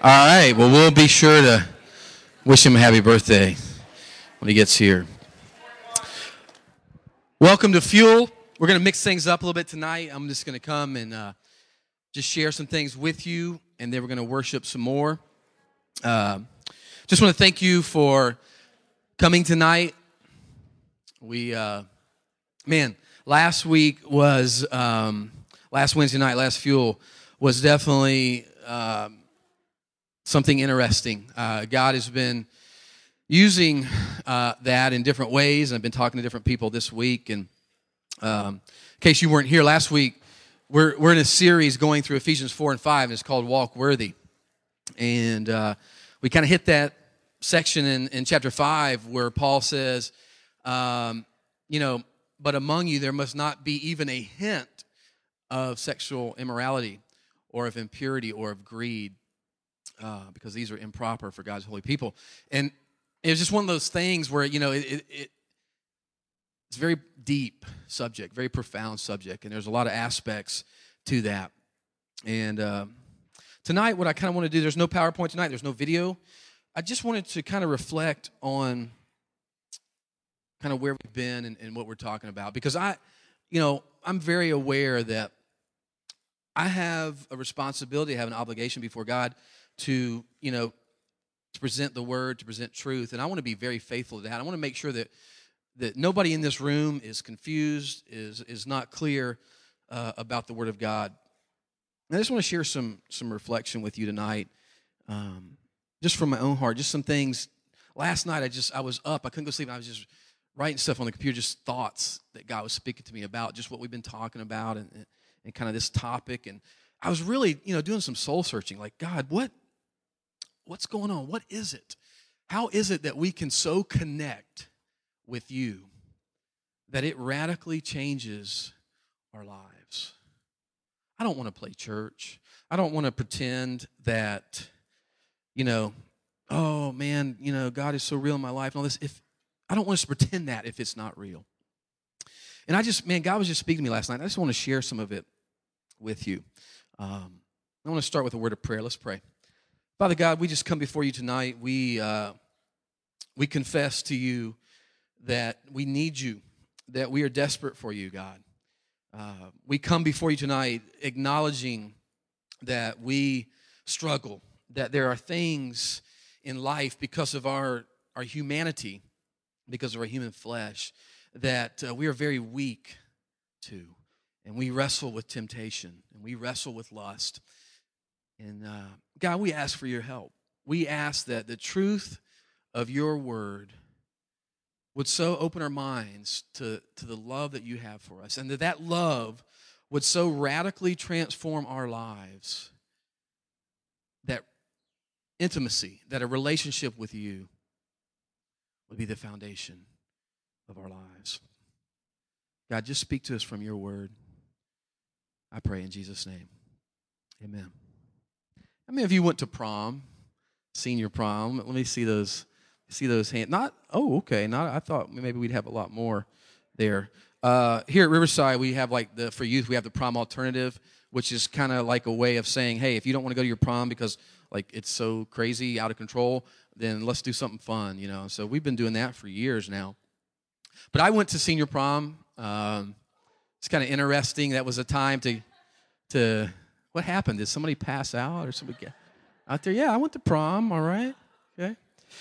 All right. Well, we'll be sure to wish him a happy birthday when he gets here. Welcome to Fuel. We're going to mix things up a little bit tonight. I'm just going to come and just share some things with you, and then we're going to worship some more. Just want to thank you for coming tonight. Last week was, last Wednesday night, last Fuel was definitely something interesting. God has been using that in different ways, and I've been talking to different people this week. And in case you weren't here last week, we're in a series going through Ephesians 4 and 5, and it's called Walk Worthy. And we kind of hit that section in chapter 5 where Paul says, but among you there must not be even a hint of sexual immorality or of impurity or of greed, because these are improper for God's holy people. And it was just one of those things where, it's a very deep subject, very profound subject, and there's a lot of aspects to that. And tonight, what I kind of want to do, there's no PowerPoint tonight, there's no video. I just wanted to kind of reflect on kind of where we've been and what we're talking about, because I'm very aware that I have a responsibility, I have an obligation before God to present the word, to present truth, and I want to be very faithful to that. I want to make sure that nobody in this room is confused, is not clear about the Word of God. And I just want to share some reflection with you tonight, just from my own heart, just some things. Last night I was up, I couldn't go to sleep, and I was just writing stuff on the computer, just thoughts that God was speaking to me about, just what we've been talking about and kind of this topic. And I was really, doing some soul searching, like, God, what's going on? What is it? How is it that we can so connect with you that it radically changes our lives? I don't want to play church. I don't want to pretend that, oh man, God is so real in my life and all this. I don't want us to pretend that if it's not real. And God was just speaking to me last night. I just want to share some of it with you. I want to start with a word of prayer. Let's pray. Father God, we just come before you tonight. We confess to you that we need you, that we are desperate for you, God. We come before you tonight acknowledging that we struggle, that there are things in life because of our humanity, because of our human flesh, that we are very weak to. And we wrestle with temptation, and we wrestle with lust. And God, we ask for your help. We ask that the truth of your word would so open our minds to the love that you have for us, and that love would so radically transform our lives, that intimacy, that a relationship with you would be the foundation of our lives. God, just speak to us from your word. I pray in Jesus' name. Amen. How many of you went to prom, senior prom? Let me see those hands. I thought maybe we'd have a lot more there. Here at Riverside, we have for youth, we have the prom alternative, which is kind of like a way of saying, hey, if you don't want to go to your prom because it's so crazy, out of control, then let's do something fun, So we've been doing that for years now. But I went to senior prom. It's kind of interesting. That was a time to what happened? Did somebody pass out or somebody get out there? Yeah, I went to prom, all right. Okay.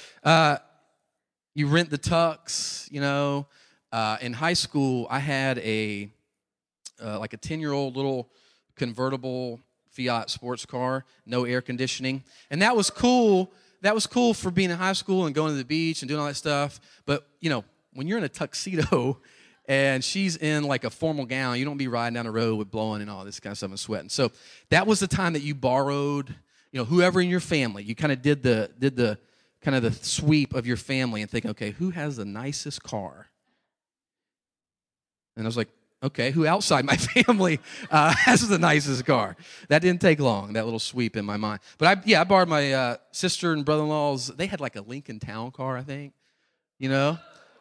You rent the tux, In high school, I had a 10-year-old little convertible Fiat sports car, no air conditioning. And that was cool. That was cool for being in high school and going to the beach and doing all that stuff. But, when you're in a tuxedo and she's in a formal gown, you don't be riding down the road with blowing and all this kind of stuff and sweating. So that was the time that you borrowed, whoever in your family, you kind of did the kind of the sweep of your family and think, okay, who has the nicest car? And I was like, okay, who outside my family has the nicest car? That didn't take long, that little sweep in my mind. But I borrowed my sister and brother-in-law's. They had a Lincoln Town car, I think,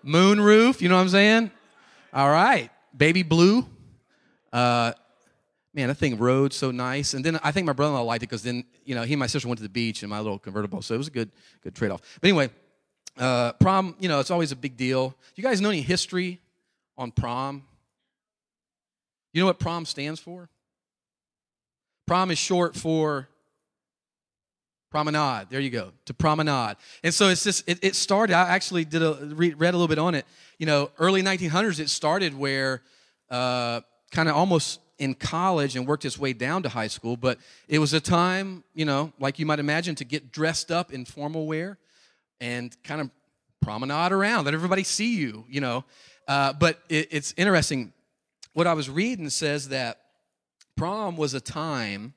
moonroof, you know what I'm saying? All right, baby blue. Man, that thing rode so nice. And then I think my brother-in-law liked it because then, he and my sister went to the beach in my little convertible. So it was a good trade-off. But anyway, prom, it's always a big deal. You guys know any history on prom? You know what prom stands for? Prom is short for promenade. There you go, to promenade. And so it's just, it started, I actually read a little bit on it. Early 1900s, it started where kind of almost in college and worked its way down to high school. But it was a time, like you might imagine, to get dressed up in formal wear and kind of promenade around, let everybody see you, But it's interesting. What I was reading says that prom was a time,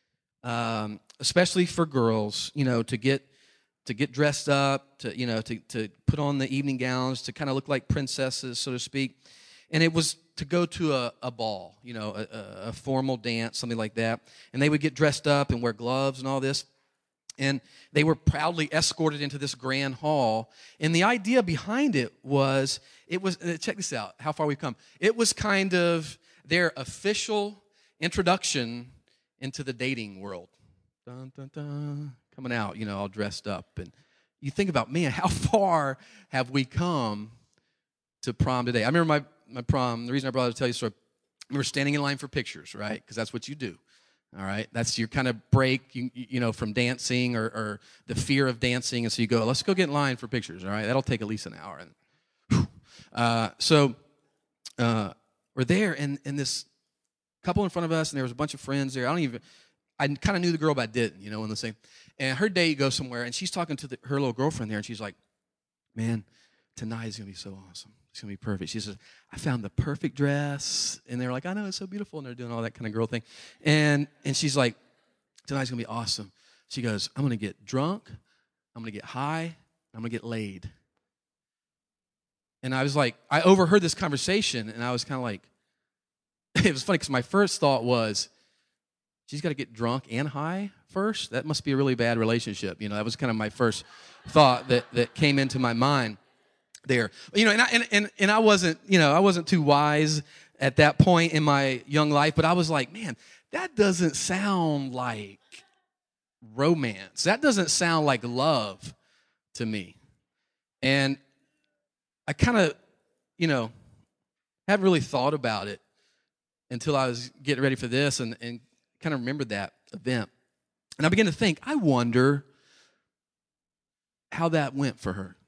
especially for girls, to get dressed up, to put on the evening gowns, to kind of look like princesses, so to speak. And it was to go to a ball, a formal dance, something like that. And they would get dressed up and wear gloves and all this. And they were proudly escorted into this grand hall. And the idea behind it was, check this out, how far we've come. It was kind of their official introduction into the dating world. Dun, dun, dun, coming out, all dressed up. And you think about, man, how far have we come to prom today? I remember my prom, the reason I brought it to tell you a story, we were standing in line for pictures, right? Because that's what you do. All right, that's your kind of break, from dancing or the fear of dancing, and so you go, let's go get in line for pictures. All right, that'll take at least an hour. And so we're there, and this couple in front of us, and there was a bunch of friends there. I kind of knew the girl, but I didn't, in the same. And her date goes somewhere, and she's talking to her little girlfriend there, and she's like, "Man, tonight is gonna be so awesome. It's gonna be perfect." She says, "I found the perfect dress," and they're like, "I know, it's so beautiful," and they're doing all that kind of girl thing, and she's like, "Tonight's gonna be awesome." She goes, "I'm gonna get drunk, I'm gonna get high, I'm gonna get laid." And I was like, I overheard this conversation, and I was kind of like, it was funny because my first thought was, she's got to get drunk and high first? That must be a really bad relationship. That was kind of my first thought that came into my mind there. And I wasn't, I wasn't too wise at that point in my young life, but I was like, man, that doesn't sound like romance. That doesn't sound like love to me. And I kind of, hadn't really thought about it until I was getting ready for this and kind of remembered that event. And I began to think, I wonder how that went for her.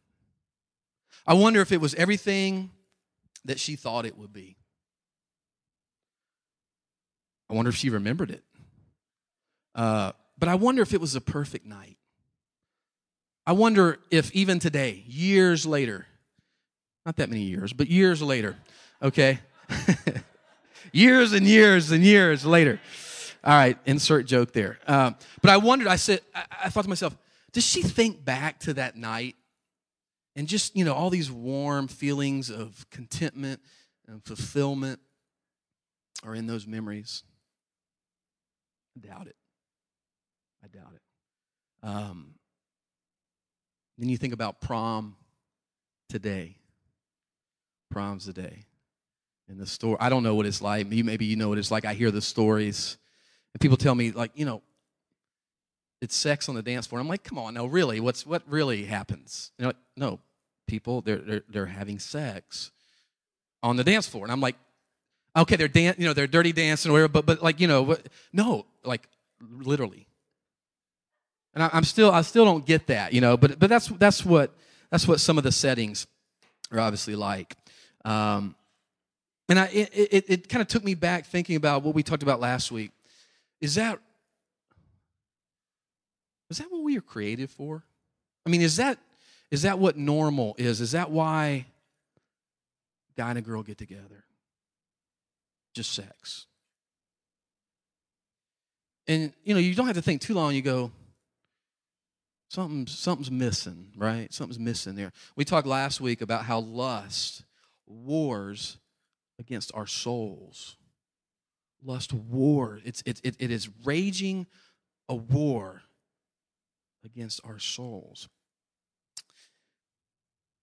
I wonder if it was everything that she thought it would be. I wonder if she remembered it. But I wonder if it was a perfect night. I wonder if even today, years later, not that many years, but years later, okay? Years and years and years later. All right, insert joke there. But I wondered, I thought to myself, does she think back to that night and just, all these warm feelings of contentment and fulfillment are in those memories? I doubt it. Then you think about prom today. Prom's the day. And the story, I don't know what it's like. Maybe you know what it's like. I hear the stories. And people tell me, like, it's sex on the dance floor. I'm like, come on, no, really? What really happens? No, people, they're having sex on the dance floor. And I'm like, okay, they're dirty dancing or whatever, but no, like literally. And I still don't get that, but that's what some of the settings are obviously like. And it kind of took me back thinking about what we talked about last week. Is that what we are created for? I mean, is that what normal is? Is that why guy and a girl get together? Just sex. And you don't have to think too long. You go, something's missing, right? Something's missing there. We talked last week about how lust wars against our souls. Lust war. It is raging a war against our souls.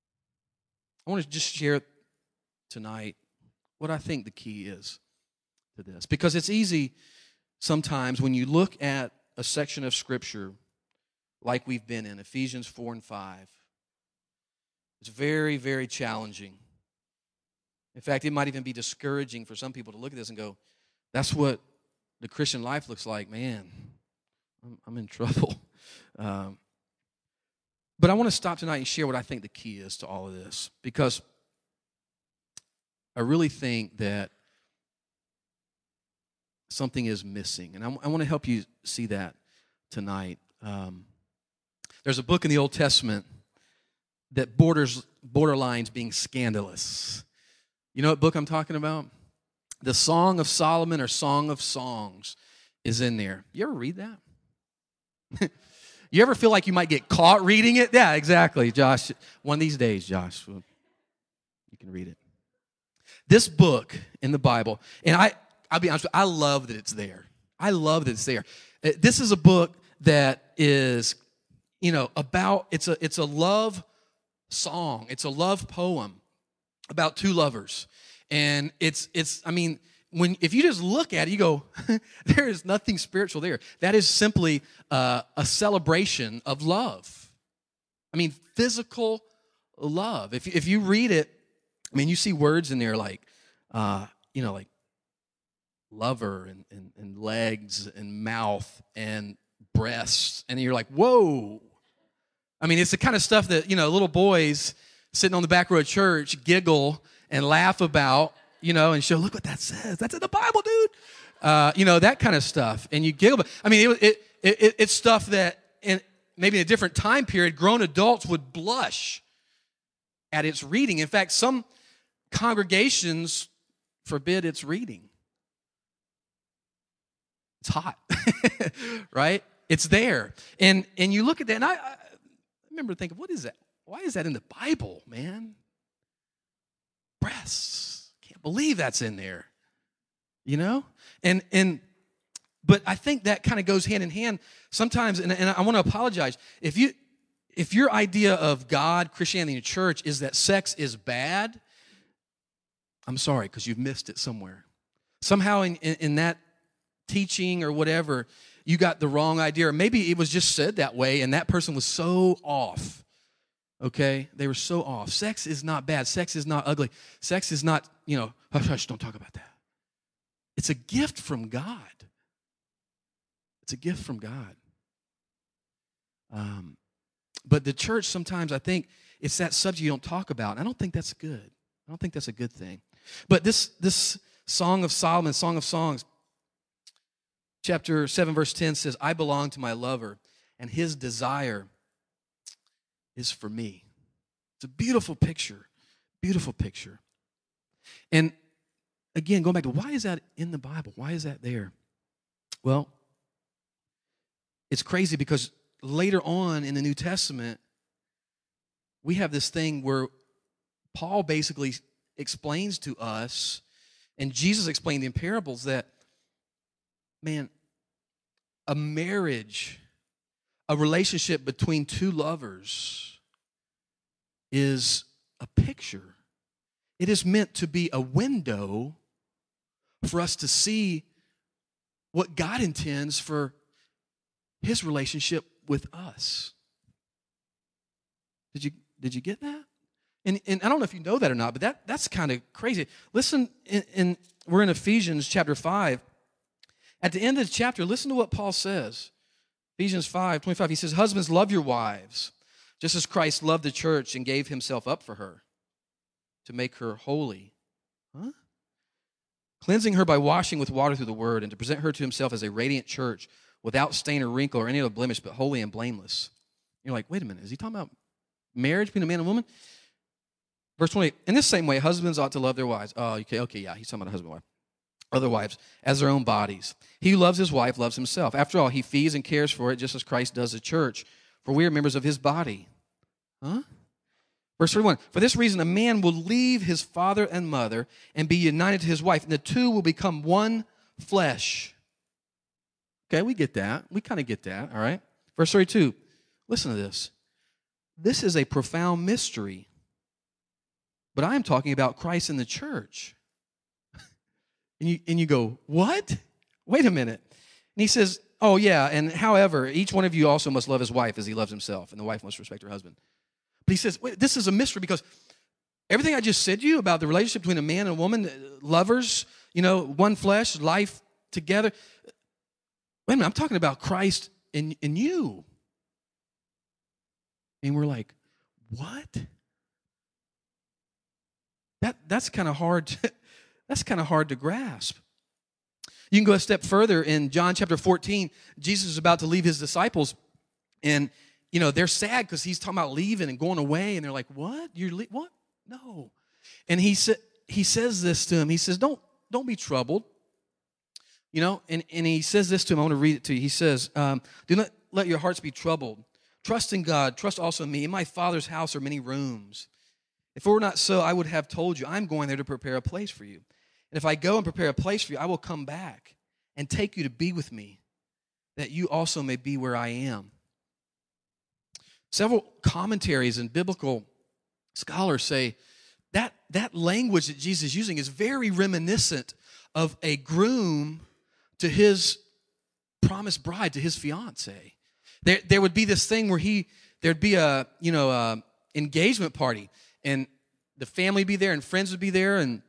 I want to just share tonight what I think the key is to this. Because it's easy sometimes when you look at a section of Scripture like we've been in, Ephesians 4 and 5, it's very, very challenging. In fact, it might even be discouraging for some people to look at this and go, that's what the Christian life looks like. Man, I'm in trouble. But I want to stop tonight and share what I think the key is to all of this, because I really think that something is missing, and I want to help you see that tonight. There's a book in the Old Testament that borderlines being scandalous. You know what book I'm talking about? The Song of Solomon or Song of Songs is in there. You ever read that? You ever feel like you might get caught reading it? Yeah, exactly, Josh. One of these days, Josh, you can read it. This book in the Bible, and I'll be honest with you, I love that it's there. I love that it's there. This is a book that is, about, it's a love song. It's a love poem about two lovers. And if you just look at it, you go, there is nothing spiritual there. That is simply a celebration of love. I mean, physical love. If you read it, you see words in there like, like lover and legs and mouth and breasts. And you're like, whoa. It's the kind of stuff that, little boys sitting on the back row of church giggle and laugh about, and show, look what that says. That's in the Bible, dude. That kind of stuff. And you giggle. It's stuff that maybe in a different time period, grown adults would blush at its reading. In fact, some congregations forbid its reading. It's hot, right? It's there. And you look at that, and I remember thinking, what is that? Why is that in the Bible, man? Breasts. Can't believe that's in there. But I think that kind of goes hand in hand sometimes, and I want to apologize. If your idea of God, Christianity, and church is that sex is bad, I'm sorry, because you've missed it somewhere. Somehow in that teaching or whatever, you got the wrong idea, or maybe it was just said that way, and that person was so off. Okay? They were so off. Sex is not bad. Sex is not ugly. Sex is not, hush, hush, don't talk about that. It's a gift from God. It's a gift from God. But the church sometimes, I think, it's that subject you don't talk about. And I don't think that's good. I don't think that's a good thing. But this Song of Solomon, Song of Songs, chapter 7, verse 10 says, I belong to my lover, and his desire is for me. It's a beautiful picture. Beautiful picture. And again, going back to why is that in the Bible? Why is that there? Well, it's crazy because later on in the New Testament, we have this thing where Paul basically explains to us, and Jesus explained in parables that, man, a marriage, a relationship between two lovers is a picture. It is meant to be a window for us to see what God intends for his relationship with us. Did you get that? And I don't know if you know that or not, but that's kind of crazy. Listen, we're in Ephesians chapter 5. At the end of the chapter, listen to what Paul says. Ephesians 5:25, he says, husbands, love your wives, just as Christ loved the church and gave himself up for her to make her holy. Huh? Cleansing her by washing with water through the word, and to present her to himself as a radiant church without stain or wrinkle or any other blemish, but holy and blameless. You're like, wait a minute, is he talking about marriage between a man and woman? Verse 28, in this same way, husbands ought to love their wives. Oh, okay, yeah, he's talking about a husband and wife. Other wives, as their own bodies. He who loves his wife loves himself. After all, he feeds and cares for it just as Christ does the church, for we are members of his body. Huh? Verse 31, for this reason a man will leave his father and mother and be united to his wife, and the two will become one flesh. Okay, we get that. We kind of get that, all right? Verse 32, listen to this. This is a profound mystery, but I am talking about Christ and the church. And you go, what? Wait a minute. And he says, oh, yeah, and however, each one of you also must love his wife as he loves himself, and the wife must respect her husband. But he says, wait, this is a mystery because everything I just said to you about the relationship between a man and a woman, lovers, one flesh, life together. Wait a minute, I'm talking about Christ in you. And we're like, what? That's kind of hard. That's kind of hard to grasp. You can go a step further in John chapter 14. Jesus is about to leave his disciples, and they're sad because he's talking about leaving and going away, and they're like, "What? What? No." And he says this to him. He says, "Don't be troubled." And he says this to him. I want to read it to you. He says, "Do not let your hearts be troubled. Trust in God. Trust also in me. In my Father's house are many rooms. If it were not so, I would have told you. I'm going there to prepare a place for you. And if I go and prepare a place for you, I will come back and take you to be with me, that you also may be where I am." Several commentaries and biblical scholars say that language that Jesus is using is very reminiscent of a groom to his promised bride, to his fiancée. There would be this thing where there'd be a engagement party, and the family would be there and friends would be there, and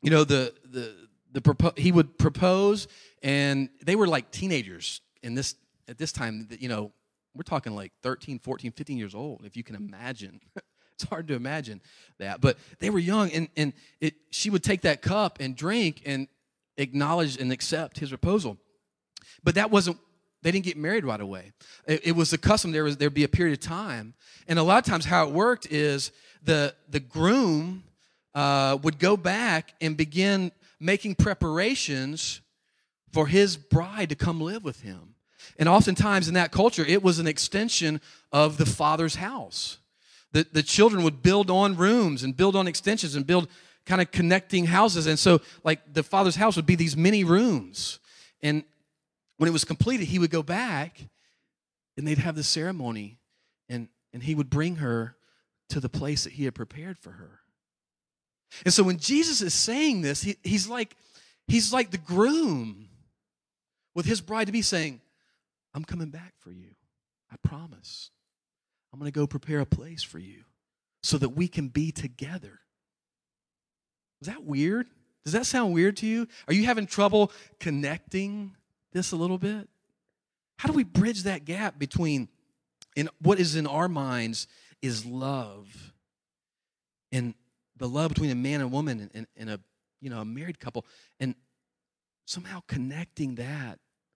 he would propose, and they were like teenagers at this time. We're talking like 13, 14, 15 years old, if you can imagine. It's hard to imagine that, but they were young, and she would take that cup and drink and acknowledge and accept his proposal. But they didn't get married right away. It was the custom. There'd be a period of time, and a lot of times how it worked is the groom would go back and begin making preparations for his bride to come live with him. And oftentimes in that culture, it was an extension of the father's house. The children would build on rooms and build on extensions and build kind of connecting houses. And so like the father's house would be these many rooms. And when it was completed, he would go back and they'd have the ceremony, and he would bring her to the place that he had prepared for her. And so when Jesus is saying this, he's like the groom with his bride to be saying, I'm coming back for you. I promise. I'm going to go prepare a place for you so that we can be together. Is that weird? Does that sound weird to you? Are you having trouble connecting this a little bit? How do we bridge that gap between what is in our minds is love, and the love between a man and woman and a married couple, and somehow connecting that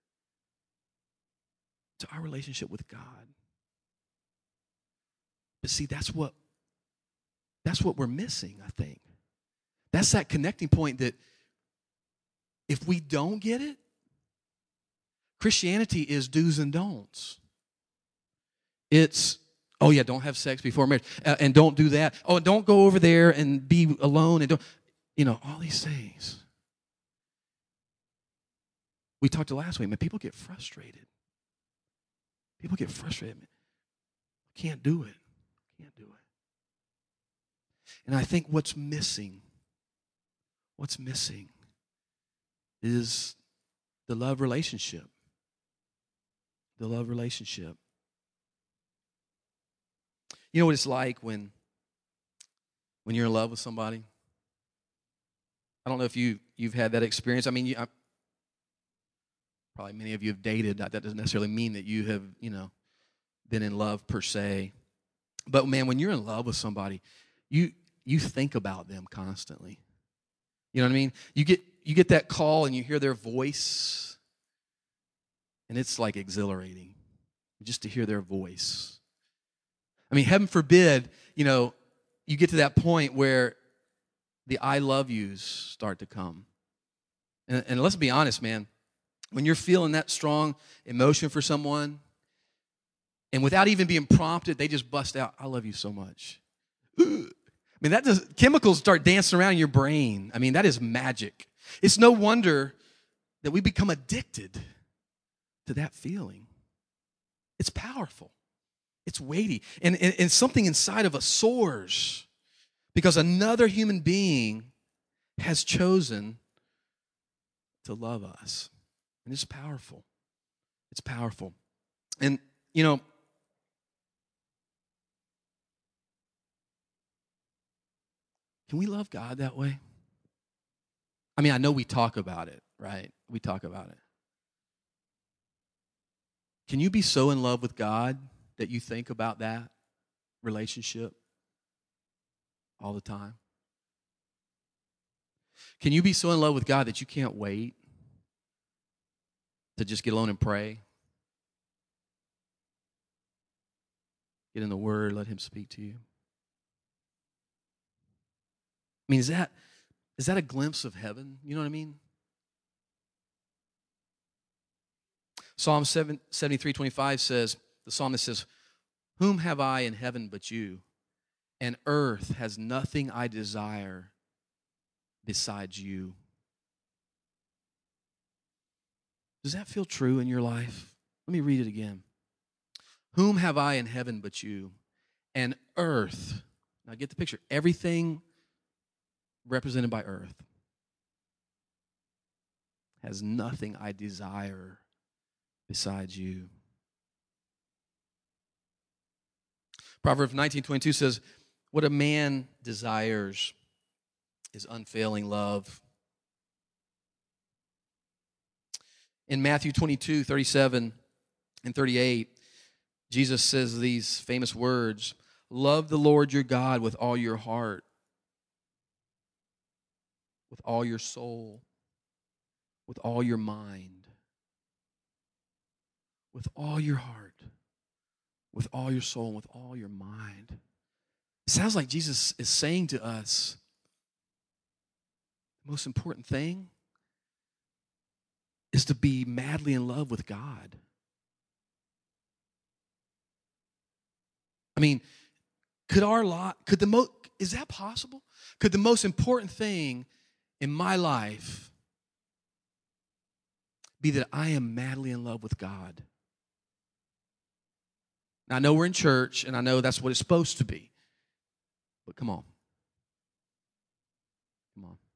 to our relationship with God? But see, that's what we're missing, I think. That's that connecting point that if we don't get it, Christianity is do's and don'ts. It's, oh yeah, don't have sex before marriage, and don't do that. Oh, and don't go over there and be alone, and don't, all these things. We talked last week, man, people get frustrated. People get frustrated. Can't do it. Can't do it. And I think what's missing is the love relationship. The love relationship. You know what it's like when you're in love with somebody? I don't know if you've had that experience. I mean, probably many of you have dated. That doesn't necessarily mean that you have, been in love per se. But man, when you're in love with somebody, you think about them constantly. You know what I mean? You get that call and you hear their voice, and it's like exhilarating just to hear their voice. I mean, heaven forbid, you get to that point where the I love yous start to come. And let's be honest, man, when you're feeling that strong emotion for someone, and without even being prompted, they just bust out, I love you so much. I mean, chemicals start dancing around in your brain. I mean, that is magic. It's no wonder that we become addicted to that feeling. It's powerful. It's weighty. And something inside of us soars because another human being has chosen to love us. And it's powerful. It's powerful. And, can we love God that way? I mean, I know we talk about it, right? We talk about it. Can you be so in love with God that you think about that relationship all the time? Can you be so in love with God that you can't wait to just get alone and pray? Get in the Word, let Him speak to you. I mean, is that a glimpse of heaven? You know what I mean? Psalm 73:25 says, the psalmist says, "Whom have I in heaven but you? And earth has nothing I desire besides you." Does that feel true in your life? Let me read it again. "Whom have I in heaven but you? And earth," now get the picture, everything represented by earth, "has nothing I desire besides you." Proverbs 19:22 says, "What a man desires is unfailing love." In Matthew 22:37 and 38, Jesus says these famous words, "Love the Lord your God with all your heart, with all your soul, with all your mind, with all your heart, with all your soul, and with all your mind." It sounds like Jesus is saying to us, the most important thing is to be madly in love with God. I mean, is that possible? Could the most important thing in my life be that I am madly in love with God? Now, I know we're in church, and I know that's what it's supposed to be. But come on. Come on.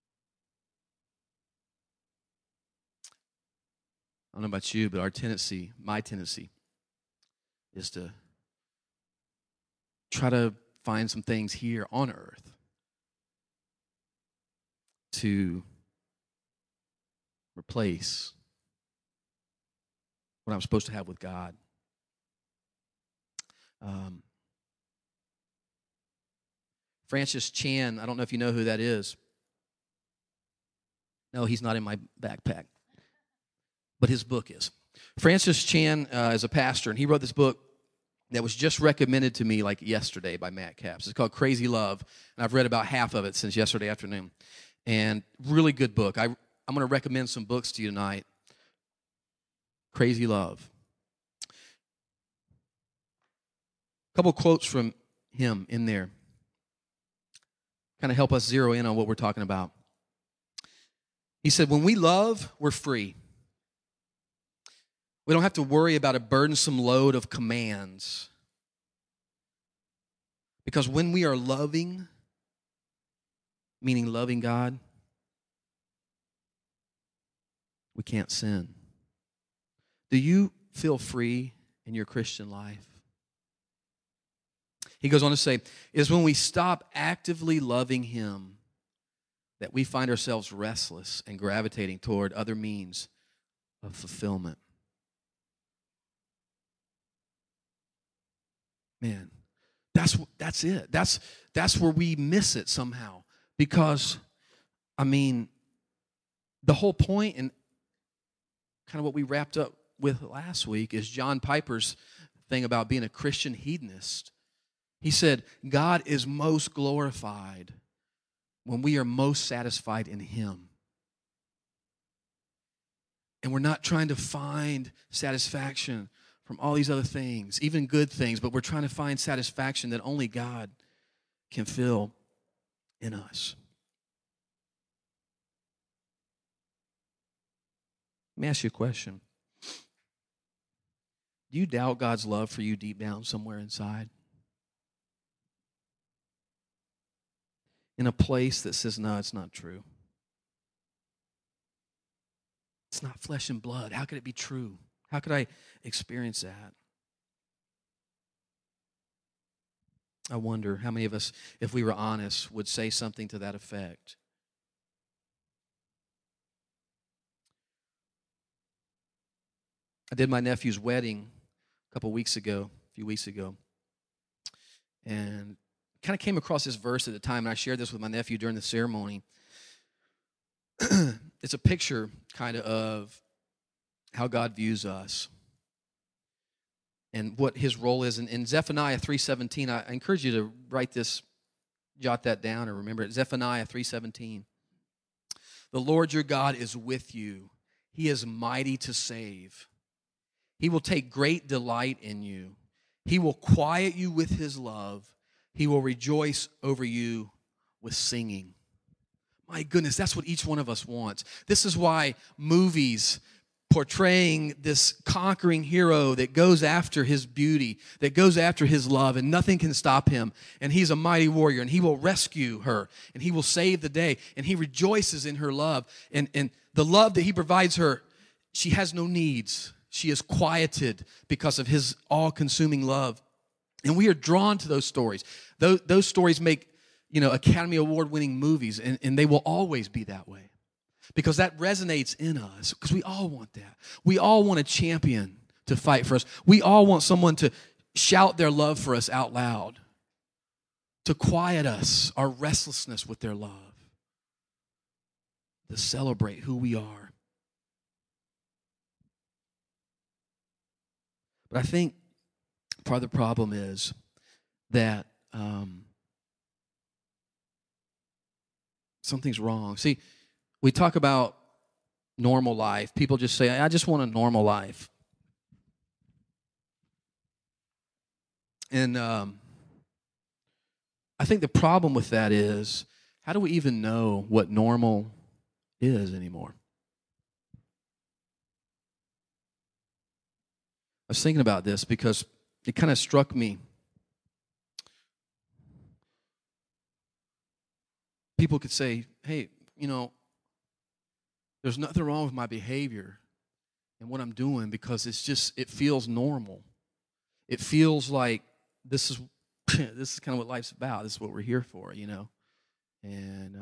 I don't know about you, but my tendency, is to try to find some things here on earth to replace what I'm supposed to have with God. Francis Chan, I don't know if you know who that is. No, he's not in my backpack, but his book is. Francis Chan is a pastor, and he wrote this book that was just recommended to me like yesterday by Matt Capps. It's called Crazy Love, and I've read about half of it since yesterday afternoon. And really good book. I'm going to recommend some books to you tonight. Crazy Love. A couple quotes from him in there kind of help us zero in on what we're talking about. He said, "When we love, we're free. We don't have to worry about a burdensome load of commands. Because when we are loving, meaning loving God, we can't sin." Do you feel free in your Christian life? He goes on to say, "It is when we stop actively loving Him that we find ourselves restless and gravitating toward other means of fulfillment." Man, that's it. That's where we miss it somehow. Because, I mean, the whole point and kind of what we wrapped up with last week is John Piper's thing about being a Christian hedonist. He said, God is most glorified when we are most satisfied in Him. And we're not trying to find satisfaction from all these other things, even good things, but we're trying to find satisfaction that only God can fill in us. Let me ask you a question. Do you doubt God's love for you deep down somewhere inside? In a place that says, no, it's not true. It's not flesh and blood. How could it be true? How could I experience that? I wonder how many of us, if we were honest, would say something to that effect. I did my nephew's wedding a few weeks ago, and kind of came across this verse at the time, and I shared this with my nephew during the ceremony. It's a picture kind of how God views us and what his role is. In Zephaniah 3:17, I encourage you to write this, jot that down, or remember it. Zephaniah 3:17. The Lord your God is with you. He is mighty to save. He will take great delight in you. He will quiet you with his love. He will rejoice over you with singing. My goodness, that's what each one of us wants. This is why movies portraying this conquering hero that goes after his beauty, that goes after his love, and nothing can stop him. And he's a mighty warrior, and he will rescue her, and he will save the day, and he rejoices in her love. And the love that he provides her, she has no needs. She is quieted because of his all-consuming love. And we are drawn to those stories. Those stories make, Academy Award-winning movies, and they will always be that way. Because that resonates in us, because we all want that. We all want a champion to fight for us. We all want someone to shout their love for us out loud, to quiet us, our restlessness with their love, to celebrate who we are. But I think part of the problem is that something's wrong. See, we talk about normal life. People just say, I just want a normal life. And I think the problem with that is, how do we even know what normal is anymore? I was thinking about this because it kind of struck me. People could say, hey, there's nothing wrong with my behavior and what I'm doing because it feels normal. It feels like this is this is kind of what life's about. This is what we're here for, And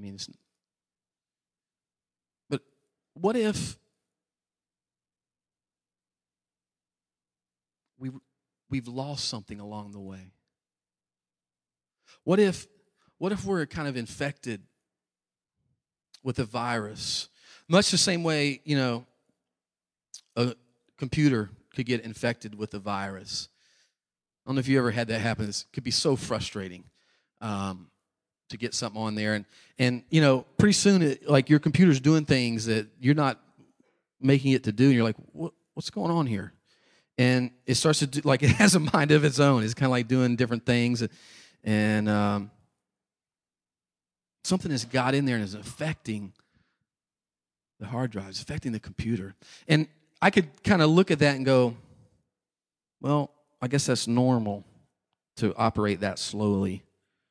but what if we've lost something along the way? What if we're kind of infected with a virus? Much the same way, a computer could get infected with a virus. I don't know if you ever had that happen. It could be so frustrating to get something on there. And pretty soon, your computer's doing things that you're not making it to do. And you're like, what's going on here? And it starts to do, it has a mind of its own. It's kind of like doing different things. And something has got in there and is affecting the hard drives, affecting the computer. And I could kind of look at that and go, well, I guess that's normal to operate that slowly.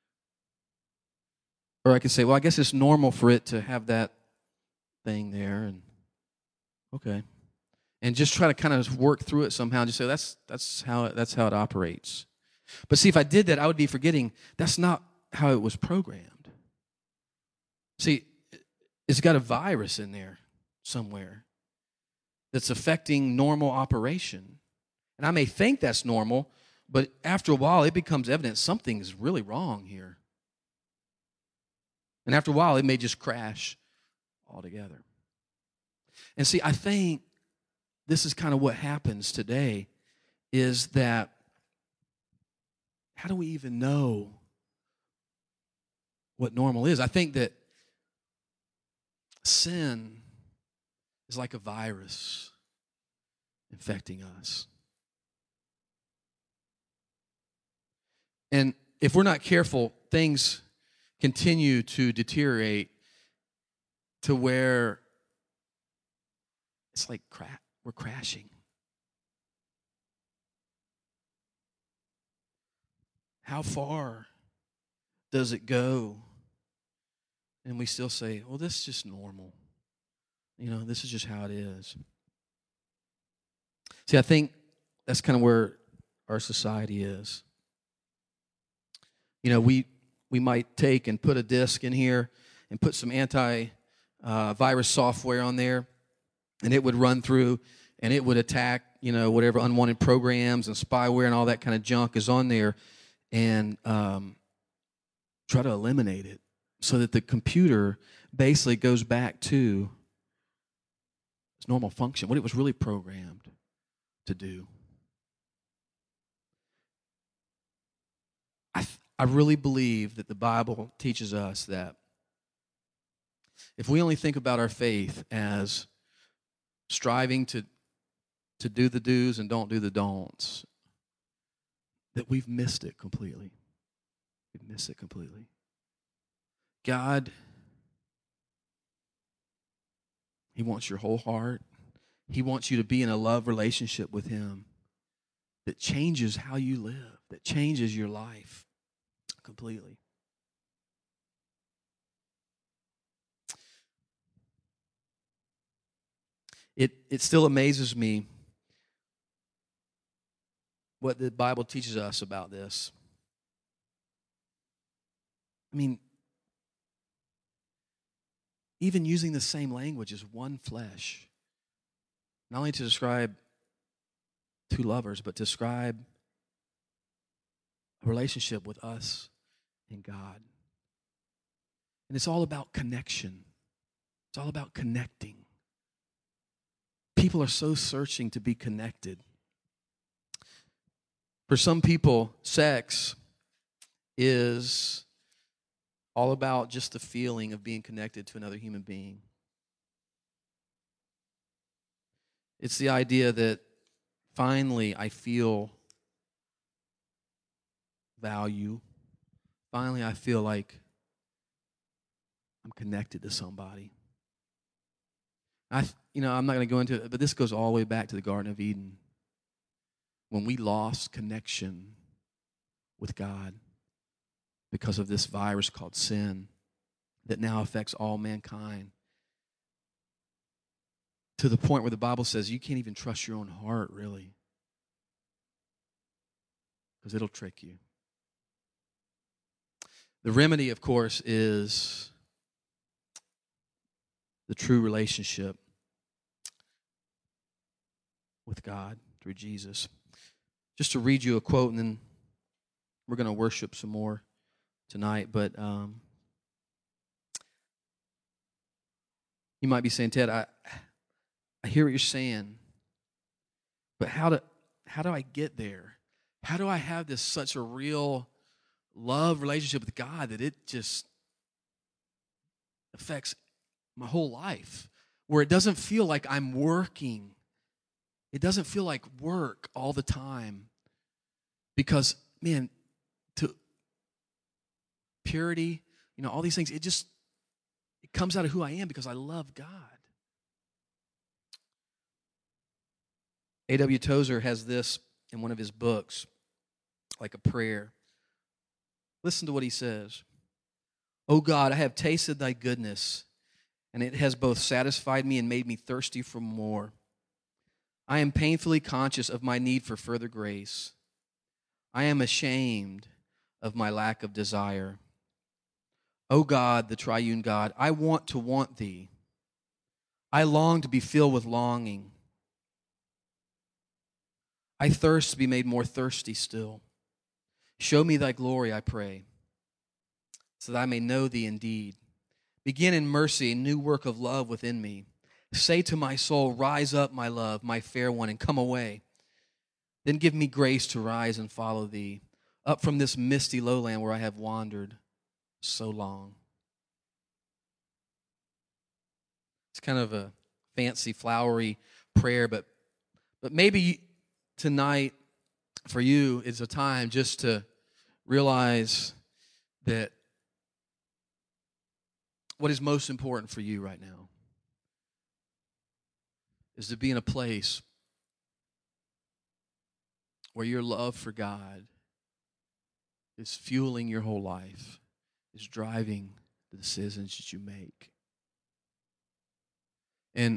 Or I could say, well, I guess it's normal for it to have that thing there. And okay. And just try to kind of work through it somehow. Just say, that's how it operates. But see, if I did that, I would be forgetting that's not how it was programmed. See, it's got a virus in there somewhere that's affecting normal operation. And I may think that's normal, but after a while, it becomes evident something's really wrong here. And after a while, it may just crash altogether. And see, I think this is kind of what happens today, is that how do we even know what normal is? I think that sin is like a virus infecting us. And if we're not careful, things continue to deteriorate to where it's like we're crashing. How far does it go? And we still say, well, this is just normal. This is just how it is. See, I think that's kind of where our society is. We might take and put a disk in here and put some anti-virus software on there, and it would run through and it would attack, whatever unwanted programs and spyware and all that kind of junk is on there, and try to eliminate it so that the computer basically goes back to its normal function, what it was really programmed to do. I really believe that the Bible teaches us that if we only think about our faith as striving to do the do's and don't do the don'ts, that we've missed it completely. We've missed it completely. God, He wants your whole heart. He wants you to be in a love relationship with Him that changes how you live, that changes your life completely. It still amazes me what the Bible teaches us about this. I mean, even using the same language as one flesh, not only to describe two lovers, but to describe a relationship with us and God. And it's all about connection. It's all about connecting. People are so searching to be connected. For some people, sex is all about just the feeling of being connected to another human being. It's the idea that finally I feel value. Finally I feel like I'm connected to somebody. I'm not going to go into it, but this goes all the way back to the Garden of Eden, when we lost connection with God because of this virus called sin that now affects all mankind, to the point where the Bible says you can't even trust your own heart, really, because it'll trick you. The remedy, of course, is the true relationship with God through Jesus. Just to read you a quote, and then we're going to worship some more tonight. But you might be saying, Ted, I hear what you're saying, but how do I get there? How do I have this such a real love relationship with God that it just affects my whole life, where it doesn't feel like I'm working? It doesn't feel like work all the time, because, man, to purity, all these things, it comes out of who I am because I love God. A.W. Tozer has this in one of his books, like a prayer. Listen to what he says. "O God, I have tasted thy goodness, and it has both satisfied me and made me thirsty for more. I am painfully conscious of my need for further grace. I am ashamed of my lack of desire. O God, the triune God, I want to want thee. I long to be filled with longing. I thirst to be made more thirsty still. Show me thy glory, I pray, so that I may know thee indeed. Begin in mercy a new work of love within me. Say to my soul, rise up, my love, my fair one, and come away. Then give me grace to rise and follow thee, up from this misty lowland where I have wandered so long." It's kind of a fancy, flowery prayer, but maybe tonight for you is a time just to realize that what is most important for you right now is to be in a place where your love for God is fueling your whole life, is driving the decisions that you make. And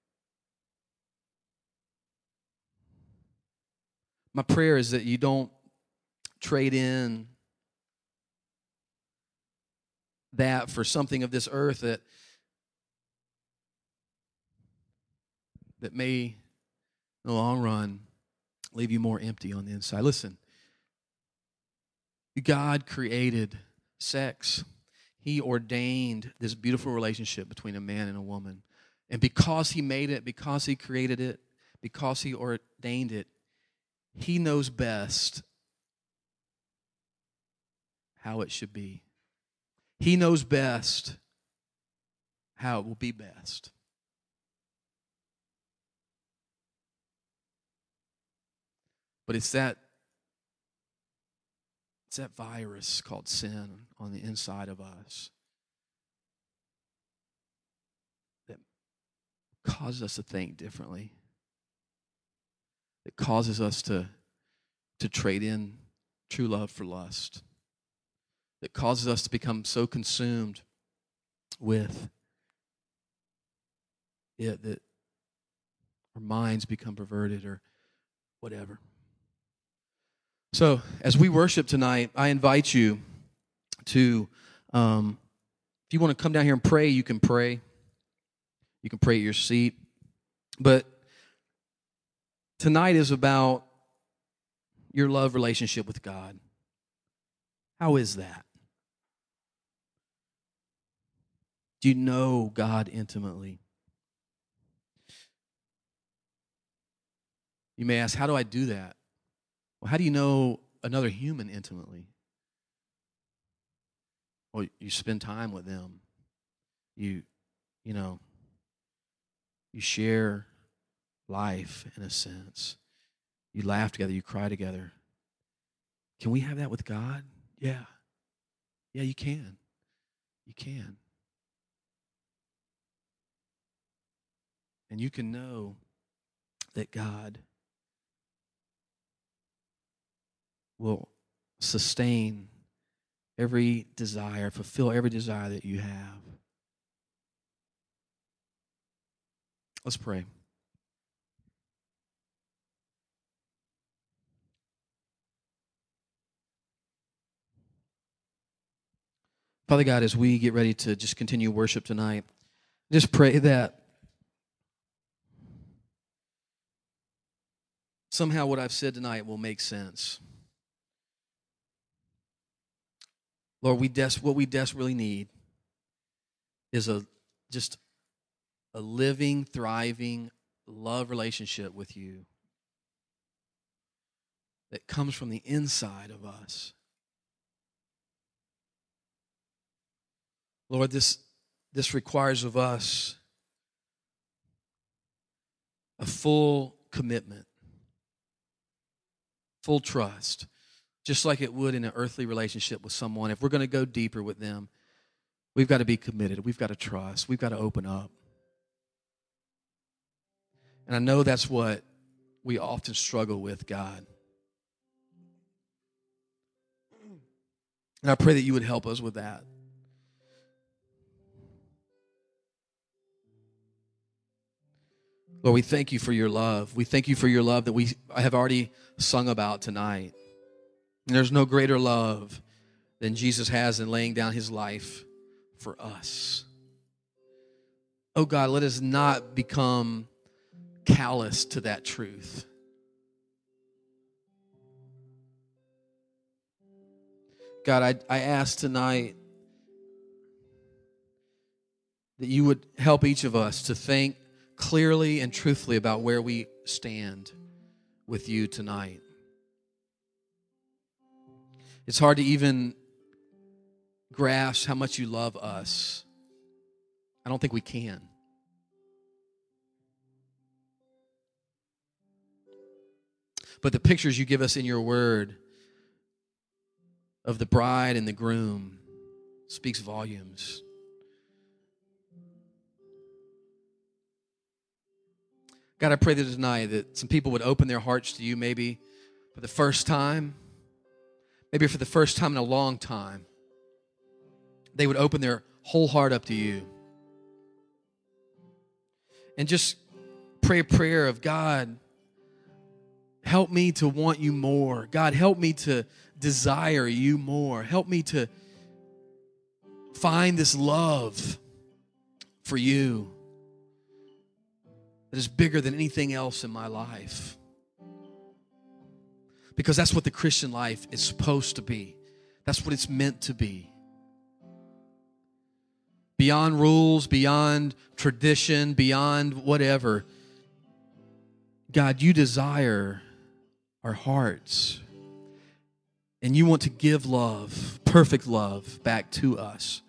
my prayer is that you don't trade in that for something of this earth that may, in the long run, leave you more empty on the inside. Listen, God created sex. He ordained this beautiful relationship between a man and a woman. And because He made it, because He created it, because He ordained it, He knows best how it should be. He knows best how it will be best. But it's that virus called sin on the inside of us that causes us to think differently. It causes us to trade in true love for lust. That causes us to become so consumed with it that our minds become perverted or whatever. So, as we worship tonight, I invite you to, if you want to come down here and pray, you can pray. You can pray at your seat. But tonight is about your love relationship with God. How is that? Do you know God intimately? You may ask, how do I do that? Well, how do you know another human intimately? Well, you spend time with them. You share life in a sense. You laugh together, you cry together. Can we have that with God? Yeah. Yeah, you can. You can. And you can know that God will sustain every desire, fulfill every desire that you have. Let's pray. Father God, as we get ready to just continue worship tonight, just pray that somehow what I've said tonight will make sense. Lord, what we desperately need is just a living, thriving love relationship with you that comes from the inside of us. Lord, this requires of us a full commitment, full trust, just like it would in an earthly relationship with someone. If we're going to go deeper with them, we've got to be committed. We've got to trust. We've got to open up. And I know that's what we often struggle with, God. And I pray that you would help us with that. Lord, we thank you for your love. We thank you for your love that we have already sung about tonight. And there's no greater love than Jesus has in laying down his life for us. Oh God, let us not become callous to that truth. God, I ask tonight that you would help each of us to think clearly and truthfully about where we stand with you tonight. It's hard to even grasp how much you love us. I don't think we can. But the pictures you give us in your word of the bride and the groom speaks volumes. God, I pray that tonight that some people would open their hearts to you maybe for the first time, maybe for the first time in a long time. They would open their whole heart up to you. and just pray a prayer of, God, help me to want you more. God, help me to desire you more. Help me to find this love for you that is bigger than anything else in my life. Because that's what the Christian life is supposed to be. That's what it's meant to be. Beyond rules, beyond tradition, beyond whatever. God, you desire our hearts. And you want to give love, perfect love, back to us.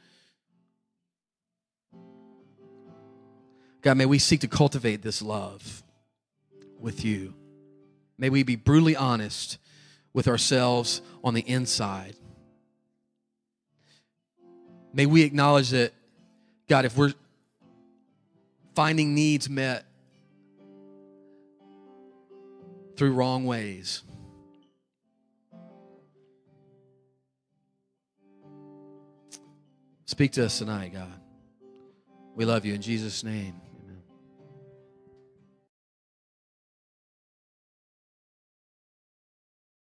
God, may we seek to cultivate this love with you. May we be brutally honest with ourselves on the inside. May we acknowledge that, God, if we're finding needs met through wrong ways, speak to us tonight, God. We love you in Jesus' name.